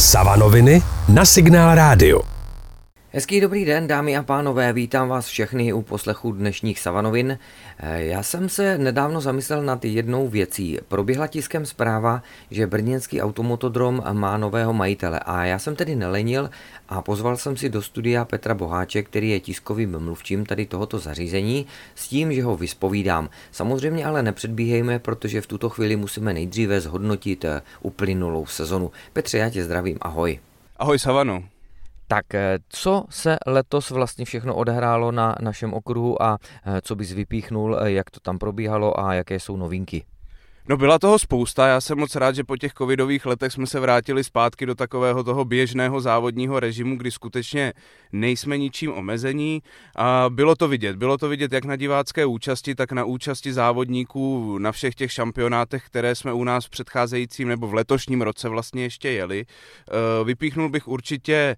Savanoviny na Signál Rádio. Hezký dobrý den, dámy a pánové, vítám vás všechny u poslechu dnešních Savanovin. Já jsem se nedávno zamyslel nad jednou věcí. Proběhla tiskem zpráva, že brněnský automotodrom má nového majitele a já jsem tedy nelenil a pozval jsem si do studia Petra Boháče, který je tiskovým mluvčím tady tohoto zařízení, s tím, že ho vyspovídám. Samozřejmě ale nepředbíhejme, protože v tuto chvíli musíme nejdříve zhodnotit uplynulou sezonu. Petře, já tě zdravím, ahoj. Ahoj Savano. Tak co se letos vlastně všechno odehrálo na našem okruhu a co bys vypíchnul, jak to tam probíhalo a jaké jsou novinky? No byla toho spousta, já jsem moc rád, že po těch covidových letech jsme se vrátili zpátky do takového toho běžného závodního režimu, kdy skutečně nejsme ničím omezení a bylo to vidět jak na divácké účasti, tak na účasti závodníků na všech těch šampionátech, které jsme u nás v předcházejícím nebo v letošním roce vlastně ještě jeli. Vypíchnul bych určitě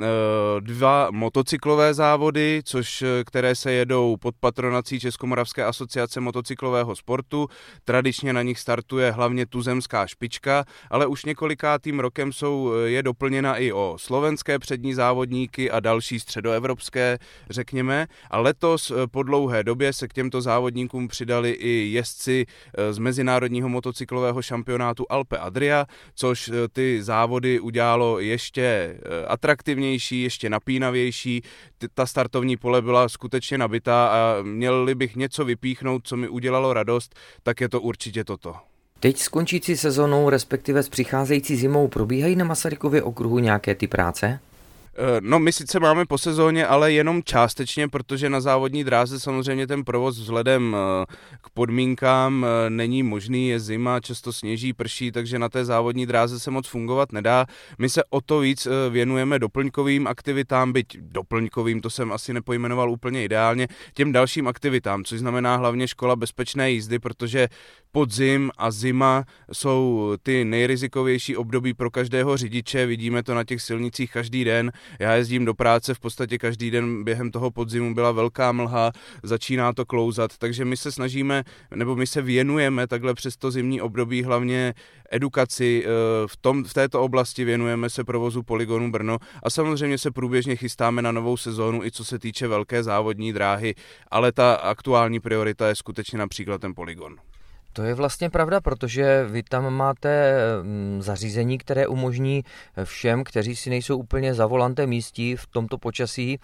2 motocyklové závody, které se jedou pod patronací Českomoravské asociace motocyklového sportu. Tradičně na nich startuje hlavně tuzemská špička, ale už několikátým rokem je doplněna i o slovenské přední závodníky a další středoevropské, řekněme. A letos po dlouhé době se k těmto závodníkům přidali i jezdci z mezinárodního motocyklového šampionátu Alpe Adria, což ty závody udělalo ještě atraktivnější, ještě napínavější. Ta startovní pole byla skutečně nabitá a měl bych něco vypíchnout, co mi udělalo radost, tak je to určitě toto. Teď s končící sezónou, respektive s přicházející zimou, probíhají na Masarykově okruhu nějaké ty práce? No my sice máme po sezóně, ale jenom částečně, protože na závodní dráze samozřejmě ten provoz vzhledem k podmínkám není možný, je zima, často sněží, prší, takže na té závodní dráze se moc fungovat nedá. My se o to víc věnujeme doplňkovým aktivitám, byť doplňkovým, to jsem asi nepojmenoval úplně ideálně, těm dalším aktivitám, což znamená hlavně škola bezpečné jízdy, protože podzim a zima jsou ty nejrizikovější období pro každého řidiče, vidíme to na těch silnicích každý den. Já jezdím do práce v podstatě každý den, během toho podzimu byla velká mlha, začíná to klouzat, takže my se snažíme, nebo my se věnujeme takhle přes to zimní období hlavně edukaci v této oblasti, věnujeme se provozu Polygonu Brno a samozřejmě se průběžně chystáme na novou sezónu, i co se týče velké závodní dráhy, ale ta aktuální priorita je skutečně například ten Polygon. To je vlastně pravda, protože vy tam máte zařízení, které umožní všem, kteří si nejsou úplně za volantem místí v tomto počasí,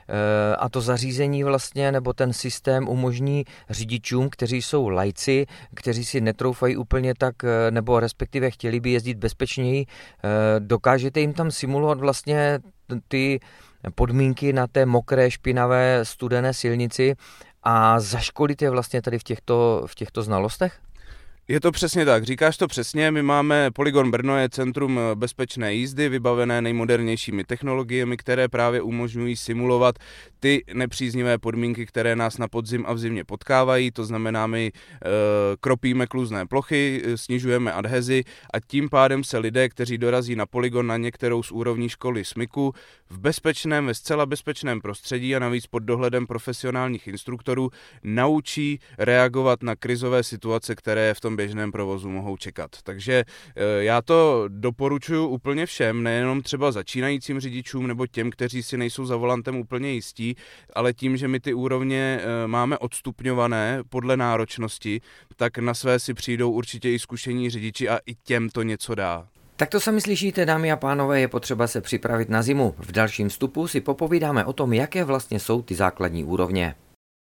a to zařízení vlastně, nebo ten systém umožní řidičům, kteří jsou laici, kteří si netroufají úplně tak, nebo respektive chtěli by jezdit bezpečněji, dokážete jim tam simulovat vlastně ty podmínky na té mokré, špinavé, studené silnici a zaškolit je vlastně tady v těchto znalostech? Je to přesně tak, říkáš to přesně, my máme Polygon Brno je centrum bezpečné jízdy, vybavené nejmodernějšími technologiemi, které právě umožňují simulovat ty nepříznivé podmínky, které nás na podzim a v zimě potkávají, to znamená my kropíme kluzné plochy, snižujeme adhezi a tím pádem se lidé, kteří dorazí na polygon na některou z úrovní školy SMIKu, ve zcela bezpečném prostředí a navíc pod dohledem profesionálních instruktorů naučí reagovat na krizové situace, které v tom běžném provozu mohou čekat. Takže já to doporučuji úplně všem, nejenom třeba začínajícím řidičům nebo těm, kteří si nejsou za volantem úplně jistí, ale tím, že my ty úrovně máme odstupňované podle náročnosti, tak na své si přijdou určitě i zkušení řidiči a i těm to něco dá. Tak to sami slyšíte, dámy a pánové, je potřeba se připravit na zimu. V dalším vstupu si popovídáme o tom, jaké vlastně jsou ty základní úrovně.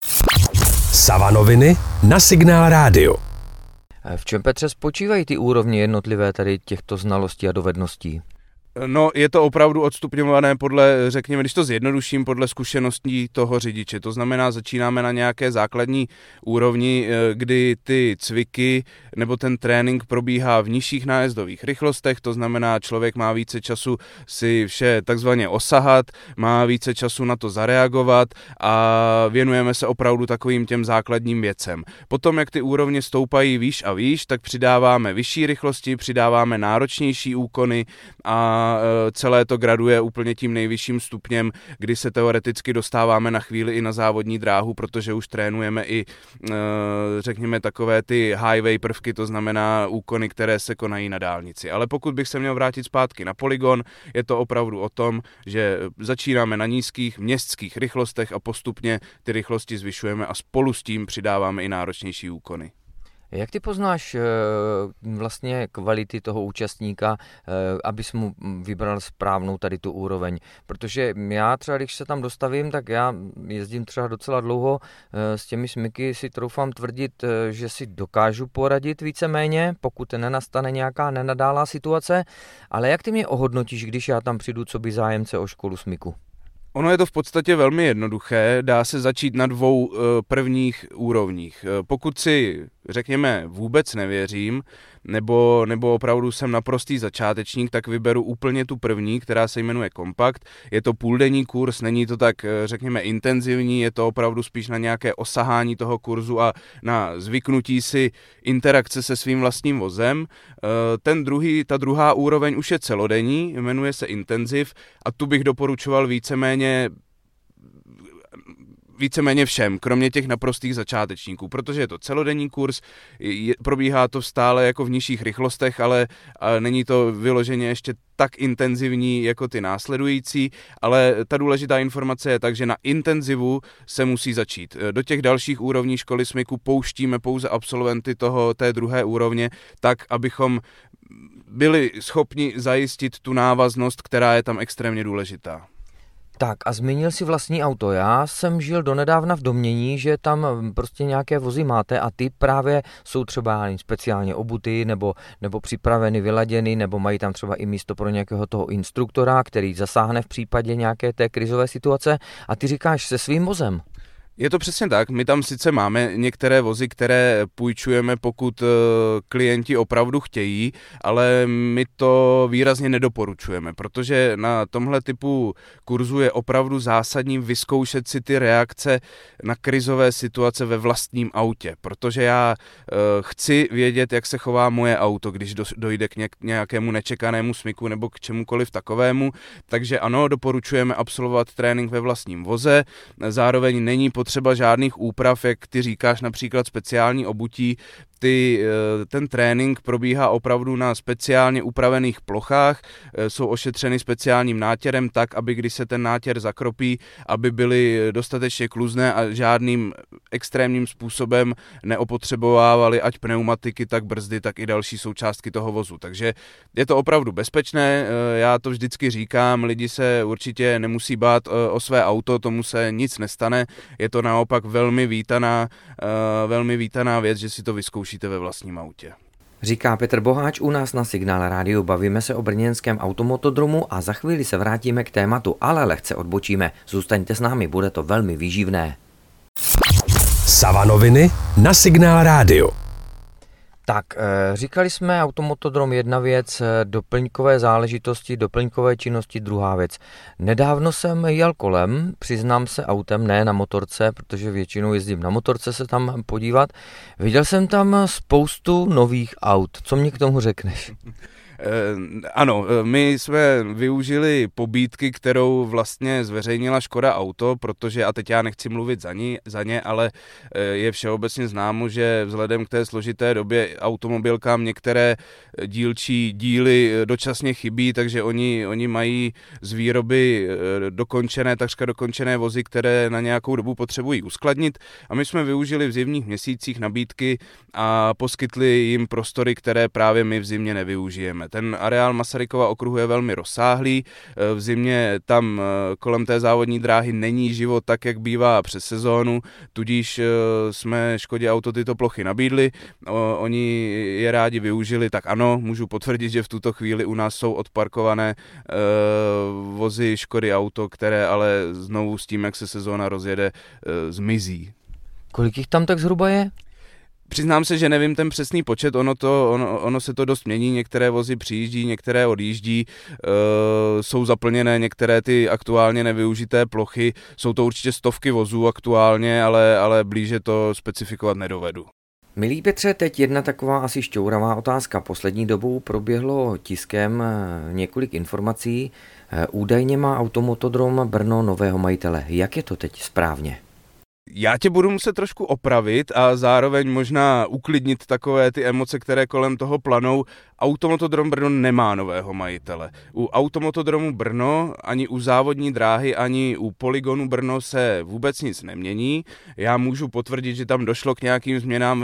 Savanoviny na Signál Rádio. V čem, Petře, spočívají ty úrovně jednotlivé tady těchto znalostí a dovedností? No, je to opravdu odstupňované podle, řekněme, když to zjednoduším, podle zkušeností toho řidiče. To znamená, začínáme na nějaké základní úrovni, kdy ty cviky nebo ten trénink probíhá v nižších nájezdových rychlostech, to znamená, člověk má více času si vše takzvaně osahat, má více času na to zareagovat a věnujeme se opravdu takovým těm základním věcem. Potom, jak ty úrovně stoupají výš a výš, tak přidáváme vyšší rychlosti, přidáváme náročnější úkony a a celé to graduje úplně tím nejvyšším stupněm, kdy se teoreticky dostáváme na chvíli i na závodní dráhu, protože už trénujeme i, řekněme, takové ty highway prvky, to znamená úkony, které se konají na dálnici. Ale pokud bych se měl vrátit zpátky na polygon, je to opravdu o tom, že začínáme na nízkých městských rychlostech a postupně ty rychlosti zvyšujeme a spolu s tím přidáváme i náročnější úkony. Jak ty poznáš vlastně kvality toho účastníka, abys mu vybral správnou tady tu úroveň? Protože já třeba, když se tam dostavím, tak já jezdím třeba docela dlouho, s těmi smyky si troufám tvrdit, že si dokážu poradit víceméně, pokud nenastane nějaká nenadálá situace, ale jak ty mě ohodnotíš, když já tam přijdu coby zájemce o školu smyku? Ono je to v podstatě velmi jednoduché, dá se začít na 2 prvních úrovních. Pokud si, řekněme, vůbec nevěřím, nebo opravdu jsem naprostý začátečník, tak vyberu úplně tu první, která se jmenuje Kompakt. Je to půldenní kurz, není to tak, řekněme, intenzivní, je to opravdu spíš na nějaké osahání toho kurzu a na zvyknutí si interakce se svým vlastním vozem. Ta druhá úroveň už je celodenní, jmenuje se Intenziv a tu bych doporučoval víceméně všem, kromě těch naprostých začátečníků, protože je to celodenní kurz, probíhá to stále jako v nižších rychlostech, ale není to vyloženě ještě tak intenzivní jako ty následující, ale ta důležitá informace je tak, že na intenzivu se musí začít. Do těch dalších úrovní školy smyku pouštíme pouze absolventy té druhé úrovně, tak, abychom byli schopni zajistit tu návaznost, která je tam extrémně důležitá. Tak a zmínil si vlastní auto. Já jsem žil donedávna v domnění, že tam prostě nějaké vozy máte a ty právě jsou třeba speciálně obuty nebo připraveny, vyladěny, nebo mají tam třeba i místo pro nějakého toho instruktora, který zasáhne v případě nějaké té krizové situace a ty říkáš se svým vozem. Je to přesně tak, my tam sice máme některé vozy, které půjčujeme, pokud klienti opravdu chtějí, ale my to výrazně nedoporučujeme, protože na tomhle typu kurzu je opravdu zásadní vyzkoušet si ty reakce na krizové situace ve vlastním autě, protože já chci vědět, jak se chová moje auto, když dojde k nějakému nečekanému smyku nebo k čemukoliv takovému, takže ano, doporučujeme absolvovat trénink ve vlastním voze, zároveň není potřeba žádných úprav, jak ty říkáš, například speciální obutí. Ten trénink probíhá opravdu na speciálně upravených plochách, jsou ošetřeny speciálním nátěrem tak, aby když se ten nátěr zakropí, aby byly dostatečně kluzné a žádným extrémním způsobem neopotřebovávaly ať pneumatiky, tak brzdy, tak i další součástky toho vozu. Takže je to opravdu bezpečné, já to vždycky říkám, lidi se určitě nemusí bát o své auto, tomu se nic nestane, je to naopak velmi vítaná věc, že si to vyzkoušíte ve vlastním autě. Říká Petr Boháč u nás na Signál rádiu. Bavíme se o brněnském automotodromu a za chvíli se vrátíme k tématu, ale lehce odbočíme. Zůstaňte s námi, bude to velmi výživné. Savanoviny na Signál rádiu. Tak, říkali jsme automotodrom jedna věc, doplňkové záležitosti, doplňkové činnosti druhá věc. Nedávno jsem jel kolem, přiznám se autem, ne na motorce, protože většinou jezdím na motorce se tam podívat. Viděl jsem tam spoustu nových aut. Co mě k tomu řekneš? Ano, my jsme využili pobídky, kterou vlastně zveřejnila Škoda Auto, protože, a teď já nechci mluvit za ně, ale je všeobecně známo, že vzhledem k té složité době automobilkám některé dílčí díly dočasně chybí, takže oni mají z výroby takřka dokončené vozy, které na nějakou dobu potřebují uskladnit a my jsme využili v zimních měsících nabídky a poskytli jim prostory, které právě my v zimě nevyužijeme. Ten areál Masarykova okruhu je velmi rozsáhlý, v zimě tam kolem té závodní dráhy není život tak, jak bývá přes sezónu, tudíž jsme Škodě Auto tyto plochy nabídli, oni je rádi využili, tak ano, můžu potvrdit, že v tuto chvíli u nás jsou odparkované vozy Škody Auto, které ale znovu s tím, jak se sezóna rozjede, zmizí. Kolik jich tam tak zhruba je? Přiznám se, že nevím ten přesný počet, ono se to dost mění, některé vozy přijíždí, některé odjíždí, jsou zaplněné některé ty aktuálně nevyužité plochy, jsou to určitě stovky vozů aktuálně, ale blíže to specifikovat nedovedu. Milý Petře, teď jedna taková asi šťouravá otázka. Poslední dobou proběhlo tiskem několik informací. Údajně má Automotodrom Brno nového majitele. Jak je to teď správně? Já tě budu muset trošku opravit a zároveň možná uklidnit takové ty emoce, které kolem toho planou. Automotodrom Brno nemá nového majitele. U Automotodromu Brno, ani u závodní dráhy, ani u Polygonu Brno se vůbec nic nemění. Já můžu potvrdit, že tam došlo k nějakým změnám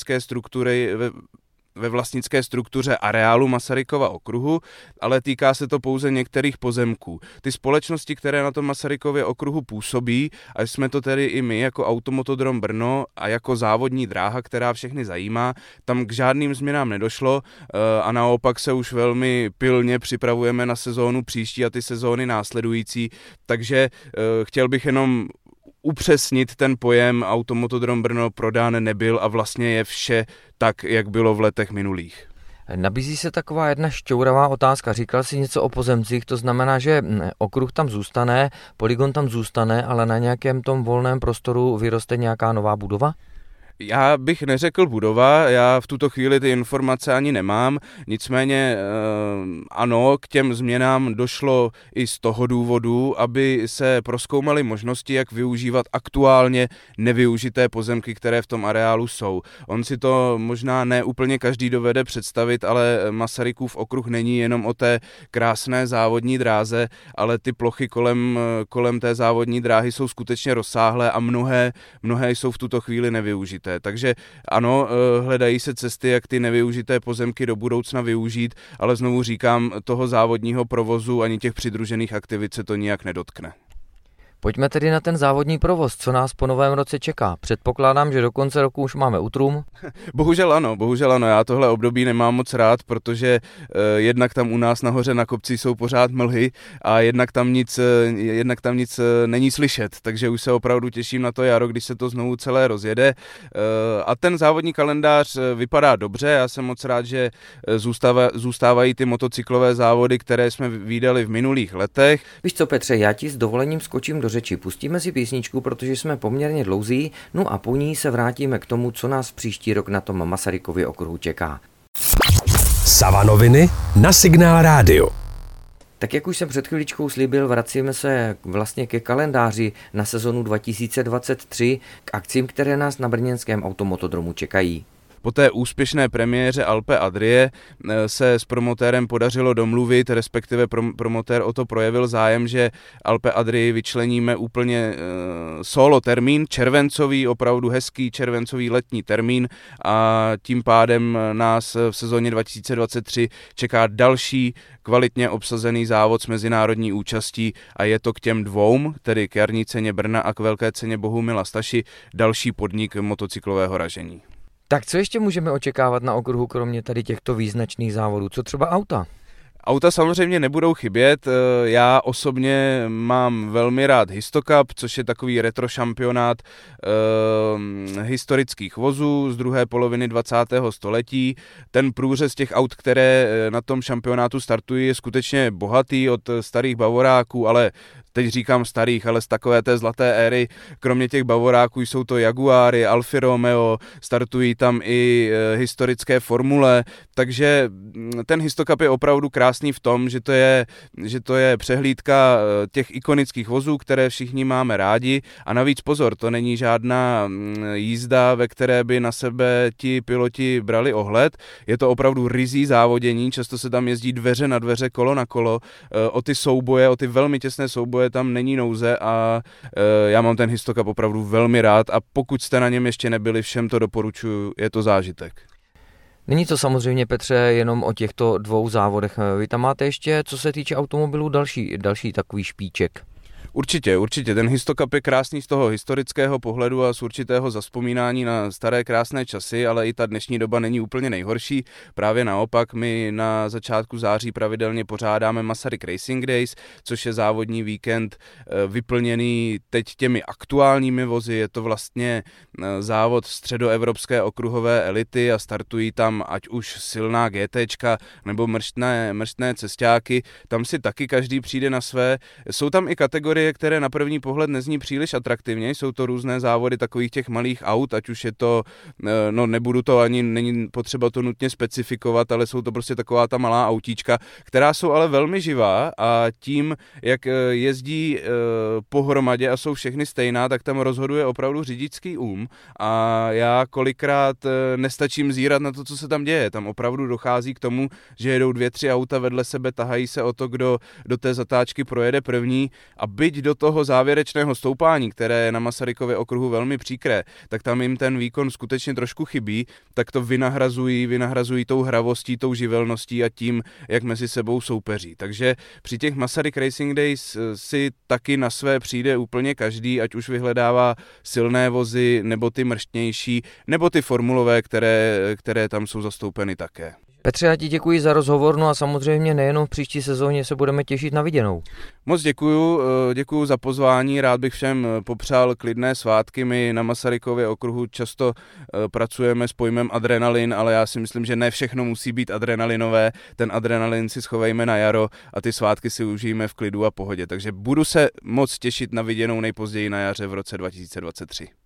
ve vlastnické struktuře areálu Masarykova okruhu, ale týká se to pouze některých pozemků. Ty společnosti, které na tom Masarykově okruhu působí, a jsme to tedy i my jako Automotodrom Brno a jako závodní dráha, která všechny zajímá, tam k žádným změnám nedošlo a naopak se už velmi pilně připravujeme na sezónu příští a ty sezóny následující, takže chtěl bych jenom upřesnit ten pojem. Automotodrom Brno prodán nebyl a vlastně je vše tak, jak bylo v letech minulých. Nabízí se taková jedna šťouravá otázka. Říkal jsi něco o pozemcích, to znamená, že okruh tam zůstane, polygon tam zůstane, ale na nějakém tom volném prostoru vyroste nějaká nová budova? Já bych neřekl budova, já v tuto chvíli ty informace ani nemám, nicméně ano, k těm změnám došlo i z toho důvodu, aby se prozkoumaly možnosti, jak využívat aktuálně nevyužité pozemky, které v tom areálu jsou. On si to možná ne úplně každý dovede představit, ale Masarykův okruh není jenom o té krásné závodní dráze, ale ty plochy kolem té závodní dráhy jsou skutečně rozsáhlé a mnohé jsou v tuto chvíli nevyužité. Takže ano, hledají se cesty, jak ty nevyužité pozemky do budoucna využít, ale znovu říkám, toho závodního provozu ani těch přidružených aktivit se to nijak nedotkne. Pojďme tedy na ten závodní provoz, co nás po novém roce čeká. Předpokládám, že do konce roku už máme utrum. Bohužel ano, já tohle období nemám moc rád, protože jednak tam u nás nahoře na kopci jsou pořád mlhy a jednak tam nic není slyšet, takže už se opravdu těším na to jaro, když se to znovu celé rozjede. A ten závodní kalendář vypadá dobře, já jsem moc rád, že zůstávají ty motocyklové závody, které jsme vídali v minulých letech. Víš co, Petře, já ti s dovolením skočím do řeči. Pustíme si písničku, protože jsme poměrně dlouzí, no a po ní se vrátíme k tomu, co nás příští rok na tom Masarykově okruhu čeká. Savanoviny na Signál Rádio. Tak jak už jsem před chviličkou slíbil, vracíme se vlastně ke kalendáři na sezonu 2023, k akcím, které nás na brněnském Automotodromu čekají. Po té úspěšné premiéře Alpe Adrie se s promotérem podařilo domluvit, respektive promotér o to projevil zájem, že Alpe Adrii vyčleníme úplně solo termín, červencový, opravdu hezký červencový letní termín a tím pádem nás v sezóně 2023 čeká další kvalitně obsazený závod s mezinárodní účastí a je to k těm dvou, tedy k jarní ceně Brna a k velké ceně Bohumila Staši, další podnik motocyklového ražení. Tak co ještě můžeme očekávat na okruhu, kromě tady těchto význačných závodů? Co třeba auta? Auta samozřejmě nebudou chybět, já osobně mám velmi rád Histocup, což je takový retro šampionát historických vozů z druhé poloviny 20. století. Ten průřez těch aut, které na tom šampionátu startují, je skutečně bohatý od starých bavoráků, ale teď říkám starých, ale z takové té zlaté éry, kromě těch bavoráků jsou to Jaguary, Alfa Romeo, startují tam i historické formule, takže ten Histocup je opravdu krásný v tom, že to je přehlídka těch ikonických vozů, které všichni máme rádi a navíc pozor, to není žádná jízda, ve které by na sebe ti piloti brali ohled, je to opravdu ryzí závodění, často se tam jezdí dveře na dveře, kolo na kolo, o ty velmi těsné souboje tam není nouze a já mám ten Histocup opravdu velmi rád a pokud jste na něm ještě nebyli, všem to doporučuji, je to zážitek. Není to samozřejmě, Petře, jenom o těchto dvou závodech. Vy tam máte ještě, co se týče automobilů, další takový špiček. Určitě. Ten Histocup je krásný z toho historického pohledu a z určitého zazpomínání na staré krásné časy, ale i ta dnešní doba není úplně nejhorší. Právě naopak, my na začátku září pravidelně pořádáme Masaryk Racing Days, což je závodní víkend vyplněný teď těmi aktuálními vozy. Je to vlastně závod středoevropské okruhové elity a startují tam ať už silná GTčka nebo mrštné cestáky. Tam si taky každý přijde na své. Jsou tam i kategorie kategorie, které na první pohled nezní příliš atraktivně. Jsou to různé závody takových těch malých aut, ať už je to, nebudu to ani, není potřeba to nutně specifikovat, ale jsou to prostě taková ta malá autíčka, která jsou ale velmi živá a tím, jak jezdí pohromadě a jsou všechny stejná, tak tam rozhoduje opravdu řidičský a já kolikrát nestačím zírat na to, co se tam děje. Tam opravdu dochází k tomu, že jedou 2-3 auta vedle sebe, tahají se o to, kdo do té zatáčky projede první a byť do toho závěrečného stoupání, které je na Masarykově okruhu velmi příkré, tak tam jim ten výkon skutečně trošku chybí, tak to vynahrazují tou hravostí, tou živelností a tím, jak mezi sebou soupeří. Takže při těch Masaryk Racing Days si taky na své přijde úplně každý, ať už vyhledává silné vozy, nebo ty mrštnější, nebo ty formulové, které tam jsou zastoupeny také. Petře, já ti děkuji za rozhovor, no a samozřejmě nejenom v příští sezóně se budeme těšit na viděnou. Moc děkuju za pozvání, rád bych všem popřál klidné svátky, my na Masarykově okruhu často pracujeme s pojmem adrenalin, ale já si myslím, že ne všechno musí být adrenalinové, ten adrenalin si schovejme na jaro a ty svátky si užijeme v klidu a pohodě, takže budu se moc těšit na viděnou nejpozději na jaře v roce 2023.